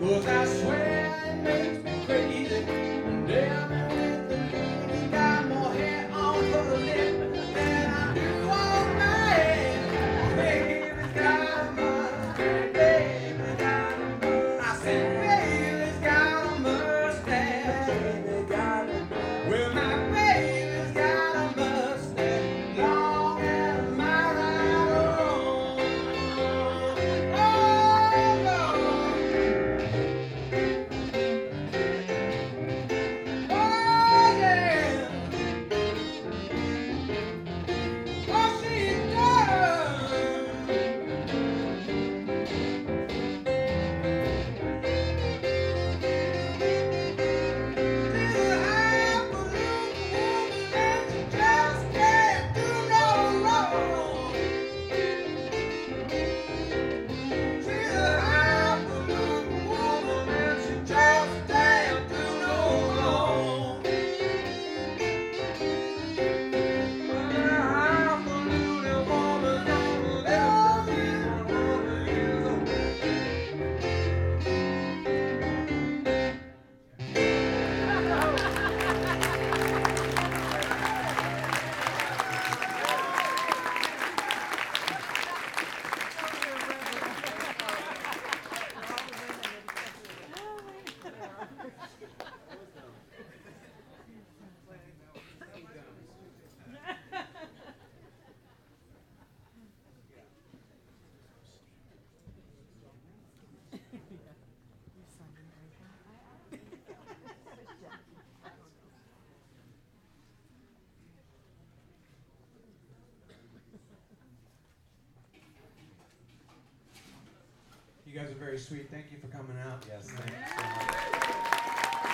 I swear it makes me crazy. Damn it, the lady got more hair on her lip than I do on my head. Baby's got a mustache. Baby's got a mustache. I said, baby's got a mustache. Baby got a mustache. Well, my baby's got a mustache. Long as my right arm. Oh, oh, yeah. Oh, she does. You guys are very sweet. Thank you for coming out. Yes, thanks so much.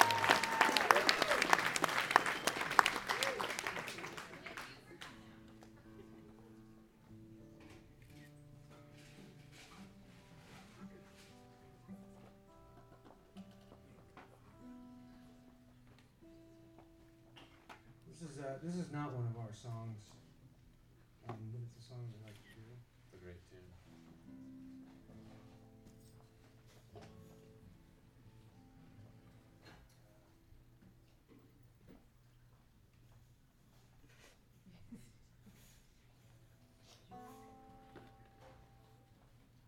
This is not one of our songs, but it's a song we like to do.